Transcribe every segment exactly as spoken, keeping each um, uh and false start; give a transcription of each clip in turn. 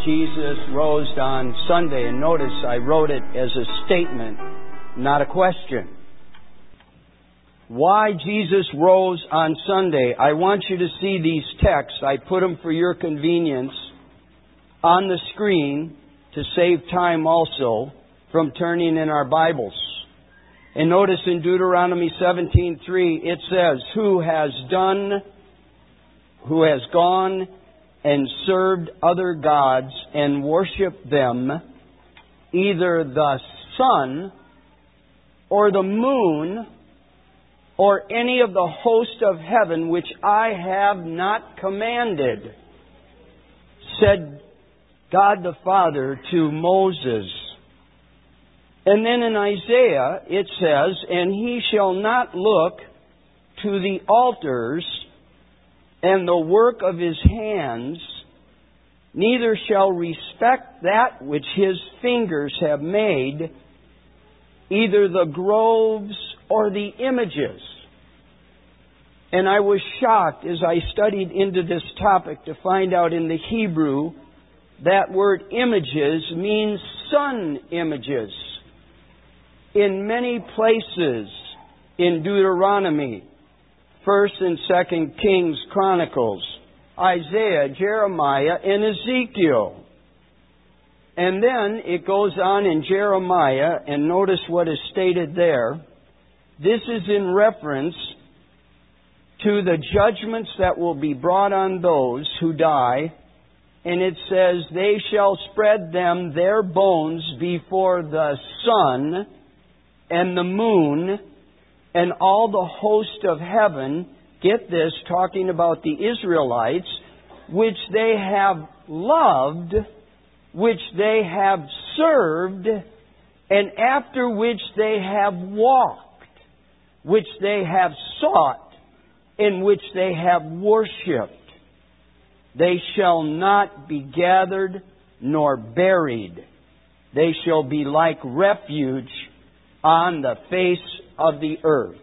Jesus rose on Sunday. And notice I wrote it as a statement, not a question. Why Jesus rose on Sunday. I want you to see these texts. I put them for your convenience on the screen to save time also from turning in our Bibles. And notice in Deuteronomy seventeen three it says, Who has done, who has gone and served other gods and worshipped them, either the sun or the moon or any of the host of heaven which I have not commanded, said God the Father to Moses. And then in Isaiah it says, And he shall not look to the altars and the work of his hands, neither shall respect that which his fingers have made, either the groves or the images. And I was shocked as I studied into this topic to find out in the Hebrew that word images means sun images. In many places in Deuteronomy, First and Second Kings Chronicles, Isaiah, Jeremiah, and Ezekiel. And then it goes on in Jeremiah, and notice what is stated there. This is in reference to the judgments that will be brought on those who die. And it says, They shall spread them their bones before the sun and the moon and all the host of heaven. Get this, talking about the Israelites, which they have loved, which they have served, and after which they have walked, which they have sought, in which they have worshipped. They shall not be gathered nor buried. They shall be like refuge on the face of the earth.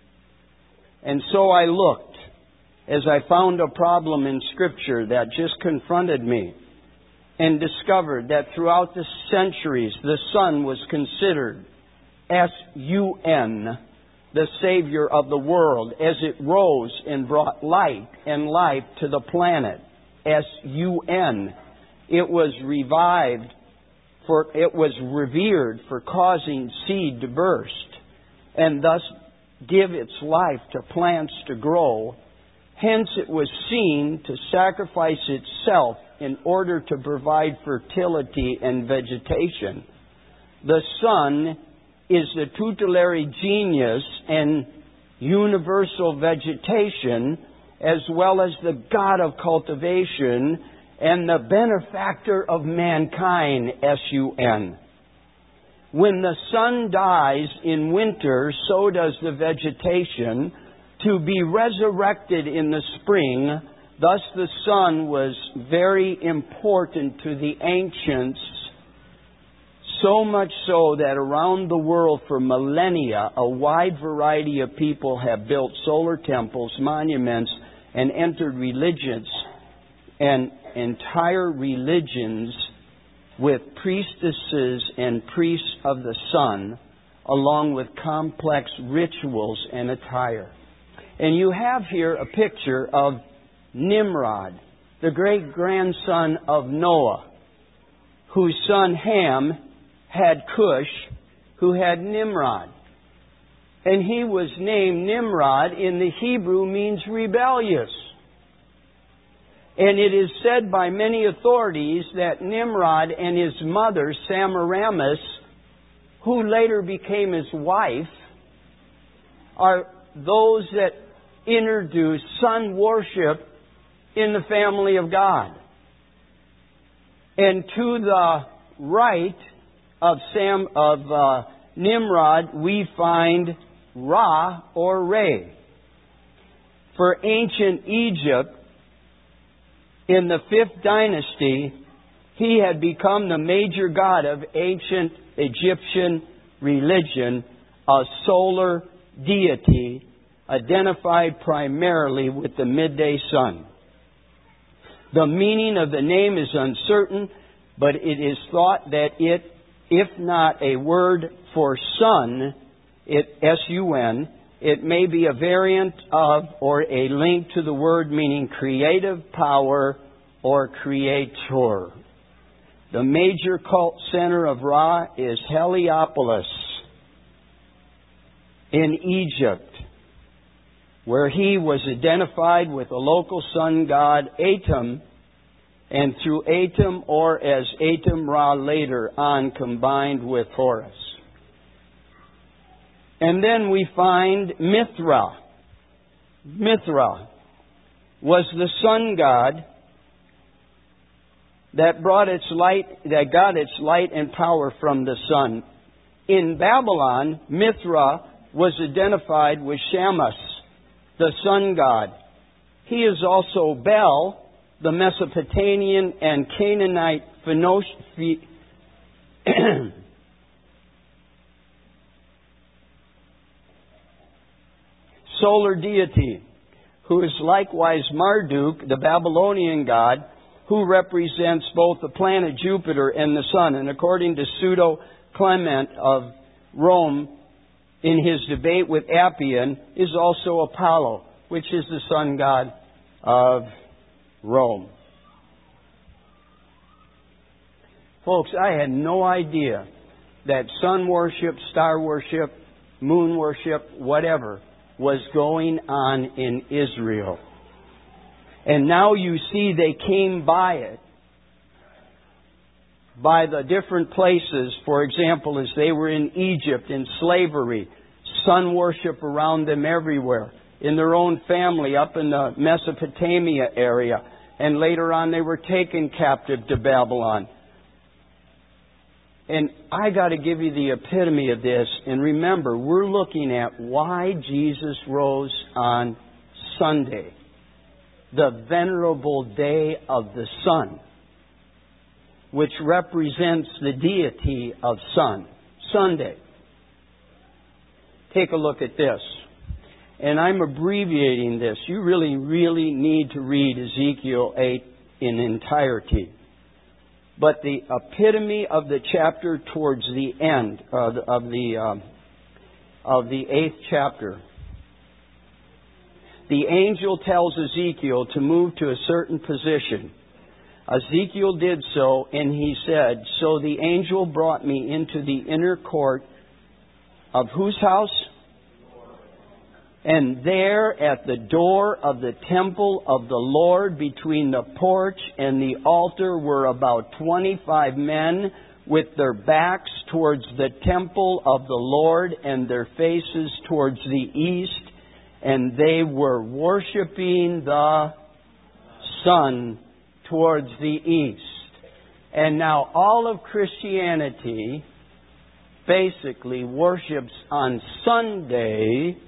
And so I looked as I found a problem in Scripture that just confronted me, and discovered that throughout the centuries the sun was considered S U N, the Savior of the world, as it rose and brought light and life to the planet. S U N. It was revived, for it was revered for causing seed to burst, and thus give its life to plants to grow. Hence it was seen to sacrifice itself in order to provide fertility and vegetation. The sun is the tutelary genius and universal vegetation, as well as the God of cultivation and the benefactor of mankind, S U N. When the sun dies in winter, so does the vegetation, to be resurrected in the spring. Thus the sun was very important to the ancients, so much so that around the world for millennia, a wide variety of people have built solar temples, monuments, and entered religions and entire religions with priestesses and priests of the sun, along with complex rituals and attire. And you have here a picture of Nimrod, the great-grandson of Noah, whose son Ham had Cush, who had Nimrod. And he was named Nimrod in the Hebrew means rebellious. And it is said by many authorities that Nimrod and his mother, Semiramis, who later became his wife, are those that introduced sun worship in the family of God. And to the right of Sam of uh, Nimrod, we find Ra or Re. For ancient Egypt, in the fifth dynasty, he had become the major god of ancient Egyptian religion, a solar deity identified primarily with the midday sun. The meaning of the name is uncertain, but it is thought that it, if not a word for sun, it S U N, it may be a variant of or a link to the word meaning creative power or creator. The major cult center of Ra is Heliopolis in Egypt, where he was identified with the local sun god Atum, and through Atum, or as Atum Ra later on combined with Horus. And then we find Mithra. Mithra was the sun god that brought its light, that got its light and power from the sun. In Babylon, Mithra was identified with Shamash, the sun god. He is also Bel, the Mesopotamian and Canaanite Phoenician solar deity, who is likewise Marduk, the Babylonian god, who represents both the planet Jupiter and the sun. And according to Pseudo Clement of Rome, in his debate with Appian, is also Apollo, which is the sun god of Rome. Folks, I had no idea that sun worship, star worship, moon worship, whatever, was going on in Israel. And now you see they came by it, by the different places. For example, as they were in Egypt in slavery, sun worship around them everywhere. In their own family up in the Mesopotamia area. And later on they were taken captive to Babylon. And I got to give you the epitome of this. And remember, we're looking at why Jesus rose on Sunday, the venerable day of the sun, which represents the deity of sun. Sunday. Take a look at this. And I'm abbreviating this. You really, really need to read Ezekiel eight in entirety. But the epitome of the chapter towards the end of the of the, um, of the eighth chapter, the angel tells Ezekiel to move to a certain position. Ezekiel did so, and he said, "So the angel brought me into the inner court of whose house? And there at the door of the temple of the Lord, between the porch and the altar, were about twenty-five men with their backs towards the temple of the Lord and their faces towards the east. And they were worshiping the sun towards the east." And now all of Christianity basically worships on Sunday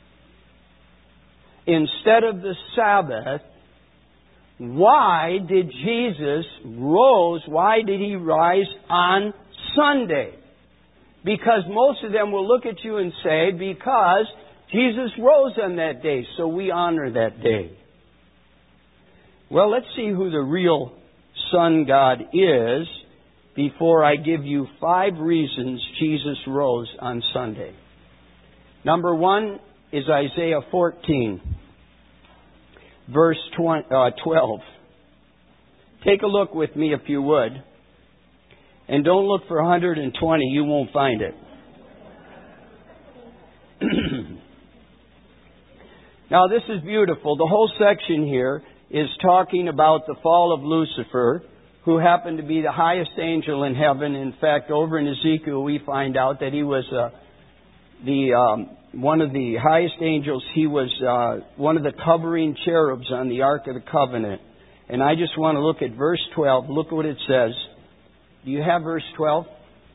instead of the Sabbath. Why did Jesus rose? Why did He rise on Sunday? Because most of them will look at you and say, because Jesus rose on that day, so we honor that day. Well, let's see who the real sun God is before I give you five reasons Jesus rose on Sunday. Number one is Isaiah fourteen, verse twelve. Take a look with me if you would. And don't look for one hundred twenty, you won't find it. Now this is beautiful. The whole section here is talking about the fall of Lucifer, who happened to be the highest angel in heaven. In fact, over in Ezekiel we find out that he was uh, the um, one of the highest angels. He was uh, one of the covering cherubs on the Ark of the Covenant. And I just want to look at verse twelve. Look what it says. Do you have verse twelve?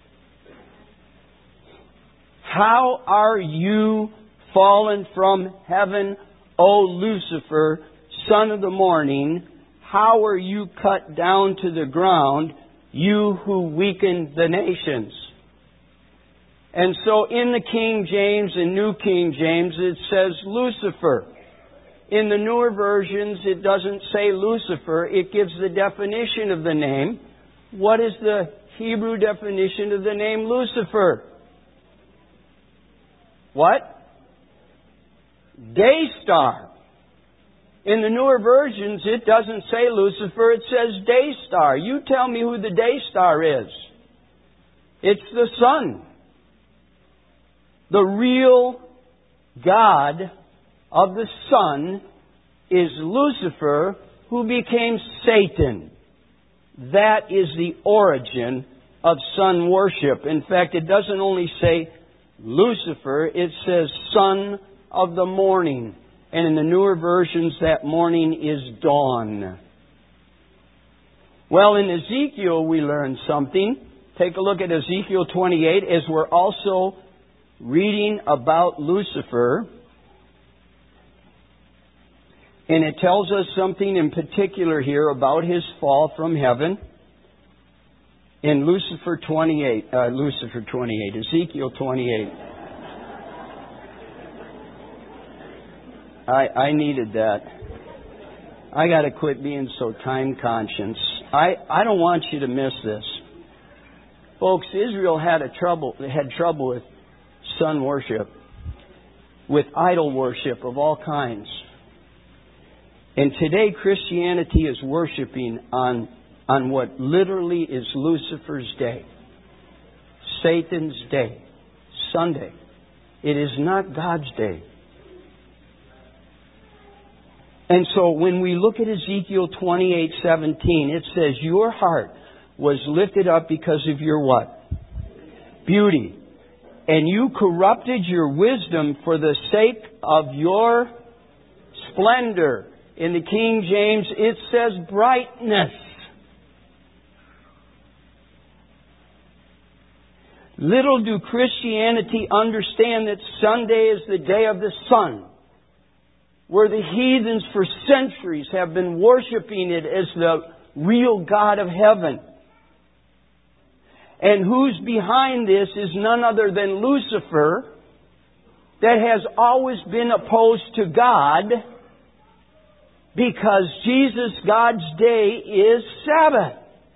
"How are you fallen from heaven, O Lucifer, son of the morning? How are you cut down to the ground, you who weaken the nations?" And so in the King James and New King James it says Lucifer. In the newer versions it doesn't say Lucifer. It gives the definition of the name. What is the Hebrew definition of the name Lucifer? What? Day star. In the newer versions, it doesn't say Lucifer, it says day star. You tell me who the day star is. It's the sun. The real God of the sun is Lucifer, who became Satan. That is the origin of sun worship. In fact, it doesn't only say Lucifer, it says son of the morning. And in the newer versions, that morning is dawn. Well, in Ezekiel, we learn something. Take a look at Ezekiel twenty-eight as we're also reading about Lucifer. And it tells us something in particular here about his fall from heaven. In Lucifer twenty-eight, uh, Lucifer twenty-eight, Ezekiel twenty-eight. I, I needed that. I got to quit being so time conscious. I, I don't want you to miss this. Folks, Israel had a trouble had trouble with sun worship, with idol worship of all kinds. And today Christianity is worshiping on, on what literally is Lucifer's day, Satan's day, Sunday. It is not God's day. And so when we look at Ezekiel twenty-eight seventeen, it says, your heart was lifted up because of your what? Beauty. And you corrupted your wisdom for the sake of your splendor. In the King James, it says brightness. Little do Christianity understand that Sunday is the day of the sun, where the heathens for centuries have been worshiping it as the real God of heaven. And who's behind this is none other than Lucifer, that has always been opposed to God, because Jesus, God's day, is Sabbath.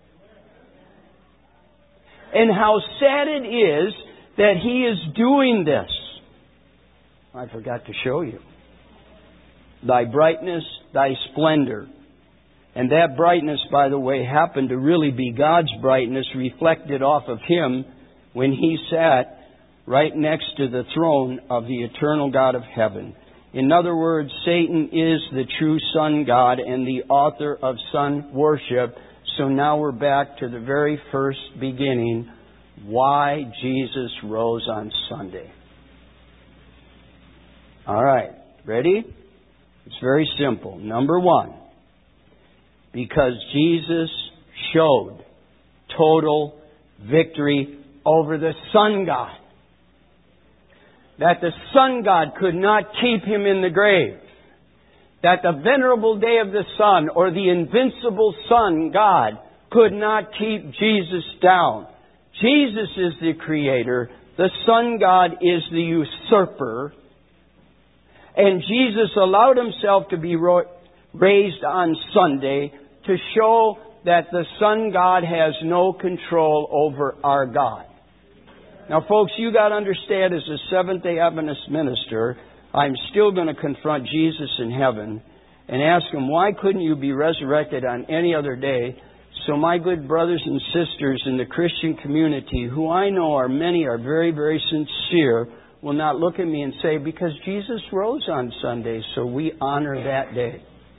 And how sad it is that He is doing this. I forgot to show you. Thy brightness, thy splendor. And that brightness, by the way, happened to really be God's brightness reflected off of Him when He sat right next to the throne of the eternal God of heaven. In other words, Satan is the true sun god and the author of sun worship. So now we're back to the very first beginning, why Jesus rose on Sunday. All right, ready? It's very simple. Number one, because Jesus showed total victory over the sun god. That the sun god could not keep Him in the grave. That the venerable day of the sun, or the invincible sun god, could not keep Jesus down. Jesus is the creator. The sun god is the usurper. And Jesus allowed Himself to be raised on Sunday to show that the sun god has no control over our God. Now, folks, you got to understand, as a Seventh-day Adventist minister, I'm still going to confront Jesus in heaven and ask Him, why couldn't you be resurrected on any other day? So my good brothers and sisters in the Christian community, who I know are many are very, very sincere, will not look at me and say, because Jesus rose on Sunday, so we honor that day.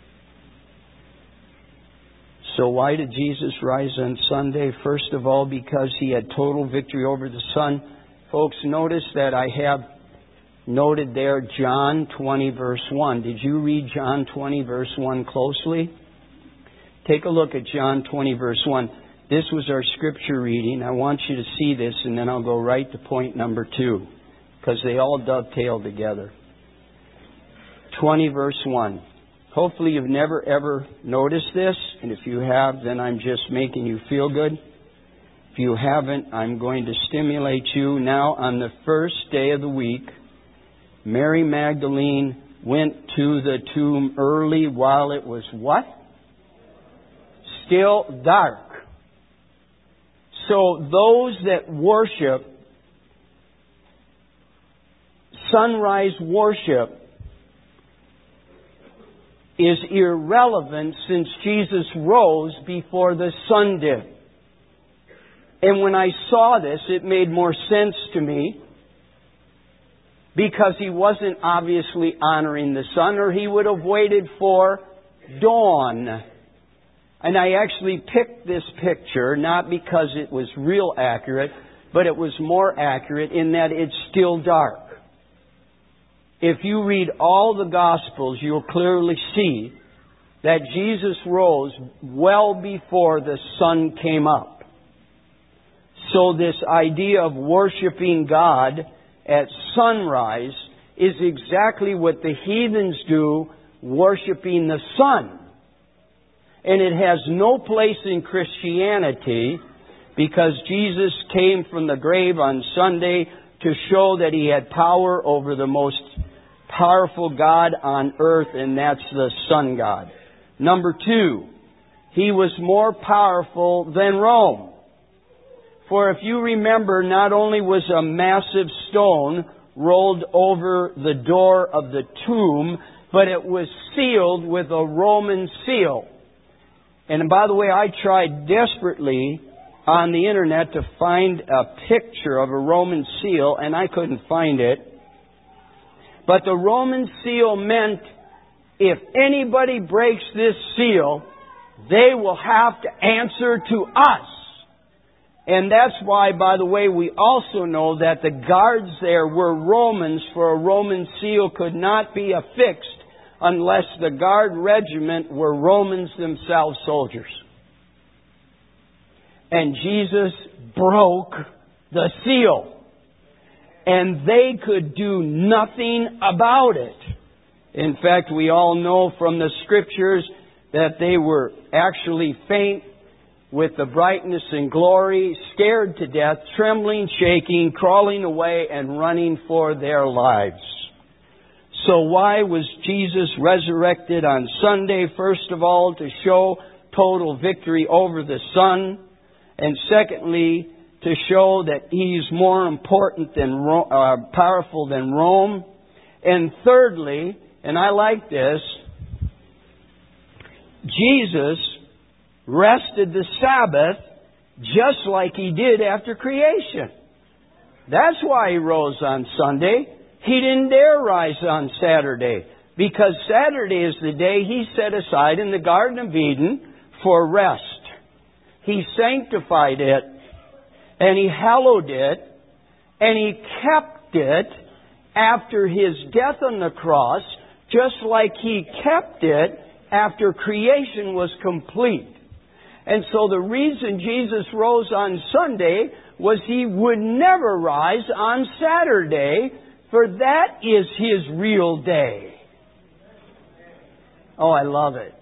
So why did Jesus rise on Sunday? First of all, because He had total victory over the sun. Folks, notice that I have noted there John twenty verse one. Did you read John twenty verse one closely? Take a look at John twenty verse one. This was our scripture reading. I want you to see this, and then I'll go right to point number two, because they all dovetail together. twenty verse one. Hopefully you've never ever noticed this, and if you have, then I'm just making you feel good. If you haven't, I'm going to stimulate you. Now, on the first day of the week, Mary Magdalene went to the tomb early while it was what? Still dark. So those that worship, sunrise worship, is irrelevant since Jesus rose before the sun did. And when I saw this, it made more sense to me, because He wasn't obviously honoring the sun, or He would have waited for dawn. And I actually picked this picture not because it was real accurate, but it was more accurate in that it's still dark. If you read all the Gospels, you'll clearly see that Jesus rose well before the sun came up. So this idea of worshiping God at sunrise is exactly what the heathens do, worshiping the sun. And it has no place in Christianity, because Jesus came from the grave on Sunday to show that He had power over the most powerful God on earth, and that's the sun god. Number two, He was more powerful than Rome. For if you remember, not only was a massive stone rolled over the door of the tomb, but it was sealed with a Roman seal. And by the way, I tried desperately on the internet to find a picture of a Roman seal, and I couldn't find it. But the Roman seal meant if anybody breaks this seal, they will have to answer to us. And that's why, by the way, we also know that the guards there were Romans, for a Roman seal could not be affixed unless the guard regiment were Romans themselves, soldiers. And Jesus broke the seal. And they could do nothing about it. In fact, we all know from the Scriptures that they were actually faint with the brightness and glory, scared to death, trembling, shaking, crawling away, and running for their lives. So why was Jesus resurrected on Sunday? First of all, to show total victory over the sun. And secondly, to show that He's more important than uh, powerful than Rome. And thirdly, and I like this, Jesus rested the Sabbath just like He did after creation. That's why He rose on Sunday. He didn't dare rise on Saturday, because Saturday is the day He set aside in the Garden of Eden for rest. He sanctified it, and He hallowed it, and He kept it after His death on the cross, just like He kept it after creation was complete. And so the reason Jesus rose on Sunday was He would never rise on Saturday, for that is His real day. Oh, I love it.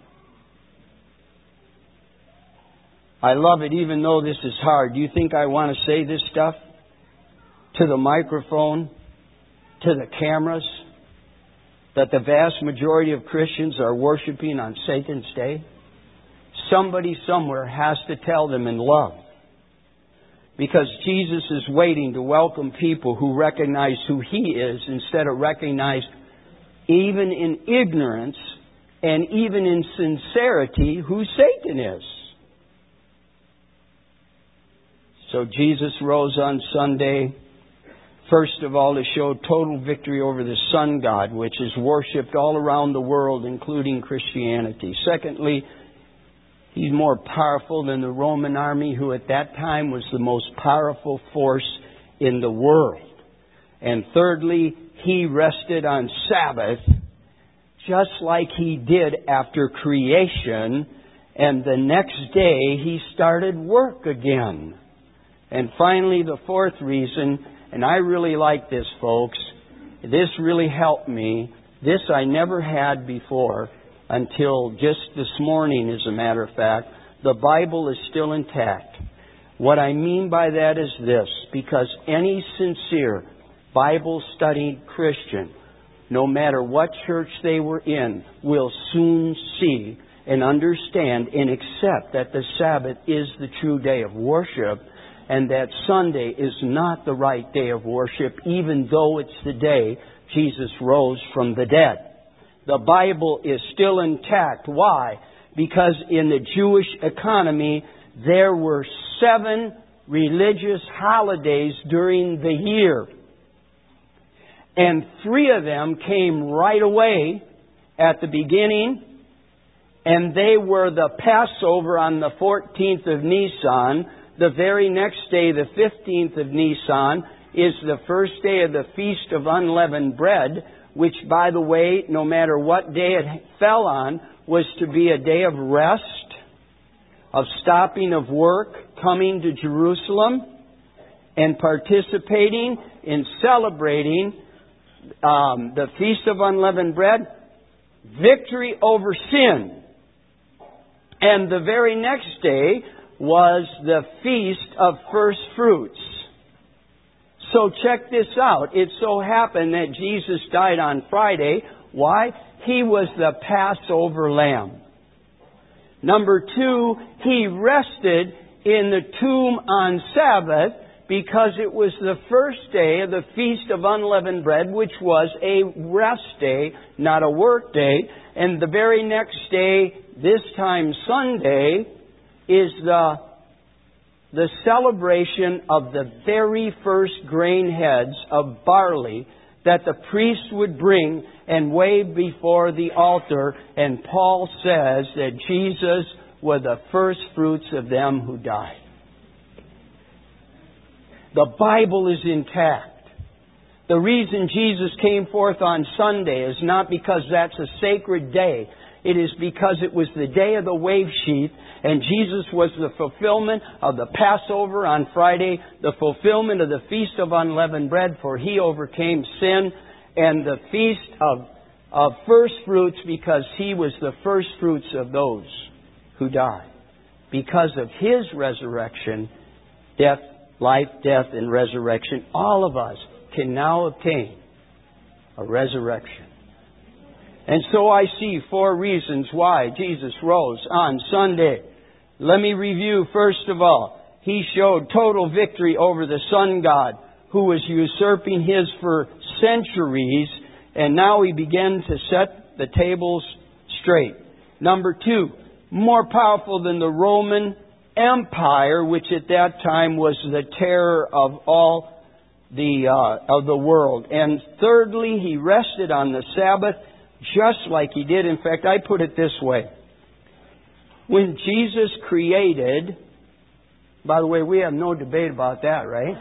I love it even though this is hard. Do you think I want to say this stuff to the microphone, to the cameras, that the vast majority of Christians are worshiping on Satan's day? Somebody somewhere has to tell them in love. Because Jesus is waiting to welcome people who recognize who He is instead of recognize, even in ignorance and even in sincerity, who Satan is. So Jesus rose on Sunday, first of all, to show total victory over the sun god, which is worshipped all around the world, including Christianity. Secondly, He's more powerful than the Roman army, who at that time was the most powerful force in the world. And thirdly, He rested on Sabbath, just like He did after creation. And the next day, He started work again. And finally, the fourth reason, and I really like this, folks. This really helped me. This I never had before until just this morning, as a matter of fact. The Bible is still intact. What I mean by that is this: because any sincere Bible-studying Christian, no matter what church they were in, will soon see and understand and accept that the Sabbath is the true day of worship, and that Sunday is not the right day of worship, even though it's the day Jesus rose from the dead. The Bible is still intact. Why? Because in the Jewish economy, there were seven religious holidays during the year. And three of them came right away at the beginning, and they were the Passover on the fourteenth of Nisan. The very next day, the fifteenth of Nisan, is the first day of the Feast of Unleavened Bread, which, by the way, no matter what day it fell on, was to be a day of rest, of stopping of work, coming to Jerusalem, and participating in celebrating um, the Feast of Unleavened Bread, victory over sin. And the very next day was the Feast of First Fruits. So check this out. It so happened that Jesus died on Friday. Why? He was the Passover lamb. Number two, He rested in the tomb on Sabbath because it was the first day of the Feast of Unleavened Bread, which was a rest day, not a work day. And the very next day, this time Sunday, is the the celebration of the very first grain heads of barley that the priest would bring and wave before the altar. And Paul says that Jesus was the first fruits of them who died. The Bible is intact. The reason Jesus came forth on Sunday is not because that's a sacred day. It is because it was the day of the wave sheaf, and Jesus was the fulfillment of the Passover on Friday, the fulfillment of the Feast of Unleavened Bread, for He overcame sin, and the Feast of, of First Fruits because He was the first fruits of those who died. Because of His resurrection, death, life, death, and resurrection, all of us can now obtain a resurrection. And so I see four reasons why Jesus rose on Sunday. Let me review first of all. He showed total victory over the sun god who was usurping His for centuries, and now He began to set the tables straight. Number two, more powerful than the Roman Empire, which at that time was the terror of all the uh, of the world. And thirdly, He rested on the Sabbath, just like He did. In fact, I put it this way. When Jesus created, by the way, we have no debate about that, right?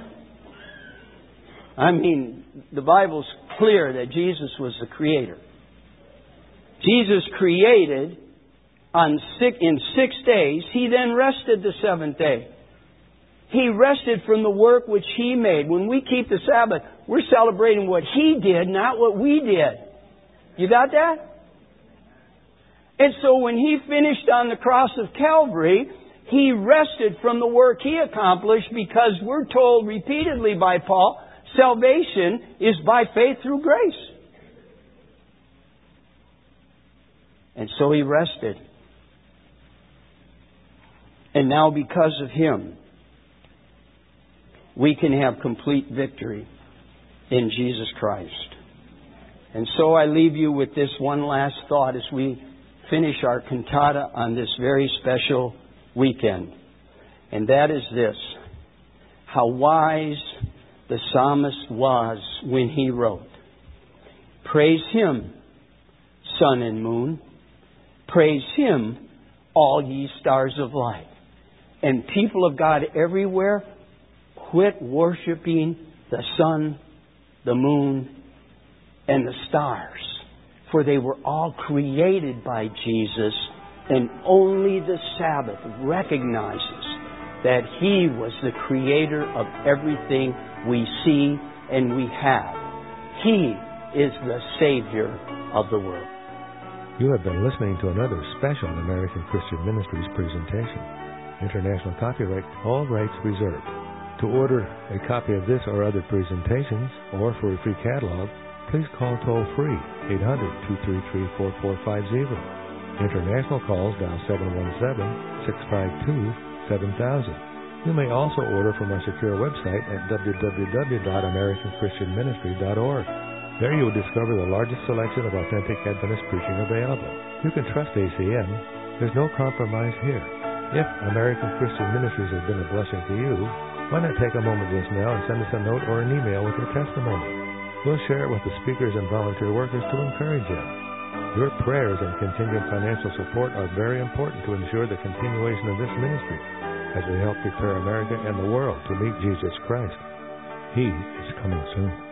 I mean, the Bible's clear that Jesus was the Creator. Jesus created on six, in six days. He then rested the seventh day. He rested from the work which He made. When we keep the Sabbath, we're celebrating what He did, not what we did. You got that? And so when He finished on the cross of Calvary, He rested from the work He accomplished, because we're told repeatedly by Paul, salvation is by faith through grace. And so He rested. And now because of Him, we can have complete victory in Jesus Christ. And so I leave you with this one last thought as we finish our cantata on this very special weekend. And that is this: how wise the psalmist was when he wrote, "Praise Him, sun and moon. Praise Him, all ye stars of light." And people of God everywhere, quit worshiping the sun, the moon, and the stars. For they were all created by Jesus, and only the Sabbath recognizes that He was the Creator of everything we see and we have. He is the Savior of the world. You have been listening to another special American Christian Ministries presentation. International copyright, all rights reserved. To order a copy of this or other presentations, or for a free catalog, please call toll-free eight hundred, two three three, four four five zero. International calls dial seven one seven, six five two, seven thousand. You may also order from our secure website at w w w dot american christian ministry dot org. There you will discover the largest selection of authentic Adventist preaching available. You can trust A C M. There's no compromise here. If American Christian Ministries has been a blessing to you, why not take a moment just now and send us a note or an email with your testimony? We'll share it with the speakers and volunteer workers to encourage you. Your prayers and continued financial support are very important to ensure the continuation of this ministry as we help prepare America and the world to meet Jesus Christ. He is coming soon.